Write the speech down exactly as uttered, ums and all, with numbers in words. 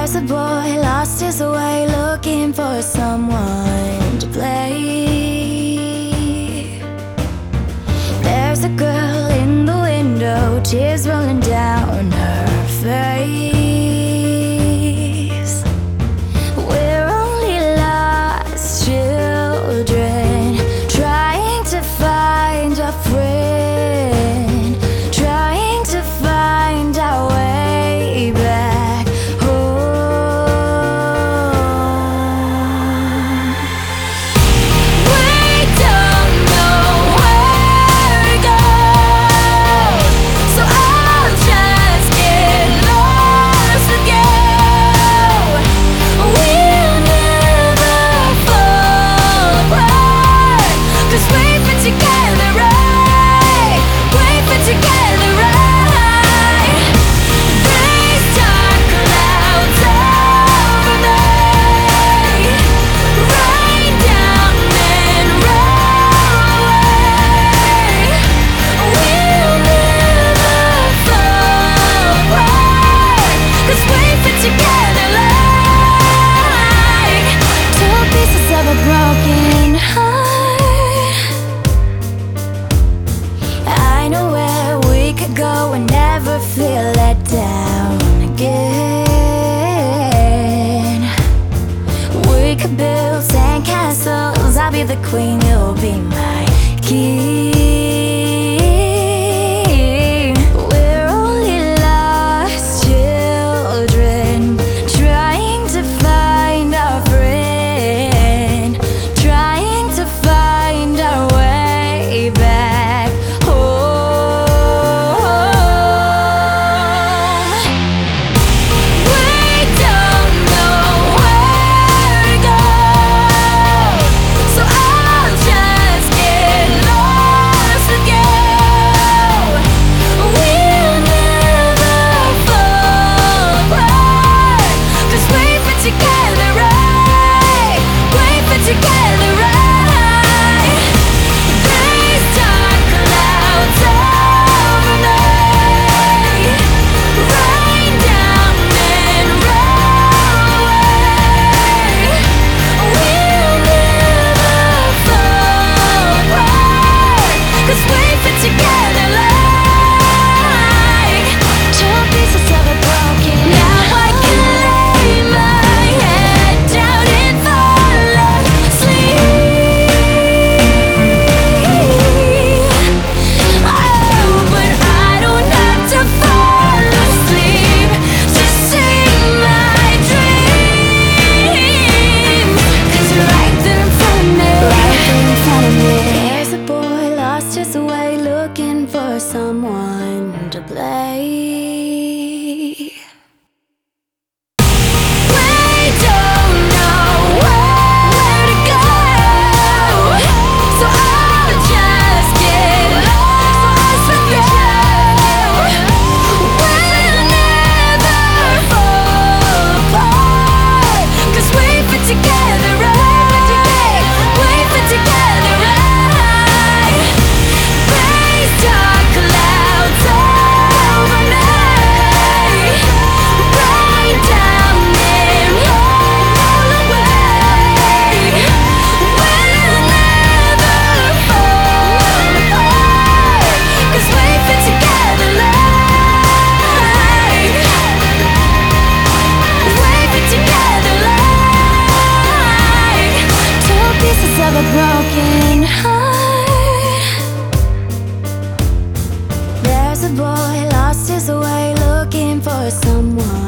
There's a boy lost his way, looking for someone to play. There's a girl in the window, tears rolling down her face. We're only lost children, trying to find a friend, trying to find our way back home. We don't know where to go, so I'll just get lost with you. We'll never fall apart, 'cause we've been together right, we've been together right. These dark clouds over me, rain down and roll away. We'll never fall apart, 'cause we've been together like two pieces of a broken heart. I know where we could go and never feel let down again. We could build sandcastles, I'll be the queen, you'll be my king. We're only lost children, trying to find our friend, trying to find our way back home. We don't know where to go, so I'll just get lost with you. We'll never fall apart, 'cause we've been together right, we've been together right. These dark clouds over me, rain down and roll away. We'll never fall apart, 'cause we've been together like two pieces of a broken. Now I can lay my head down and fall asleep. Oh, but I don't have to fall asleep to see my dreams, 'cause right there in front of me, right there in front of me, there's a boy lost his way, looking for someone to play. We don't know where to go, so I'll just get lost with you. We'll never fall apart, 'cause we've been together right, we've been together right. These dark clouds over me, rain down and roll away. We'll never fall apart, 'cause we've been together like, we've been together like two pieces of a broken heart. There's a boy lost his way, looking for someone